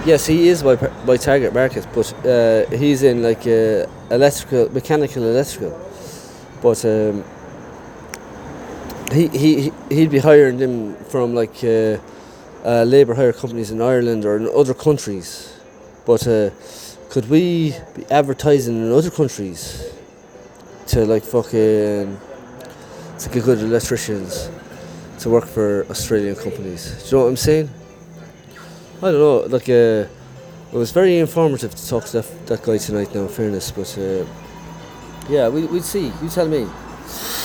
Yes, he is my target market, but he's in like mechanical electrical. But he'd be hiring them from like labour hire companies in Ireland or in other countries. But could we be advertising in other countries to like fucking to get good electricians to work for Australian companies? Do you know what I'm saying? I don't know. Like it was very informative to talk to that guy tonight. Now, in fairness, but yeah, we'd see. You tell me.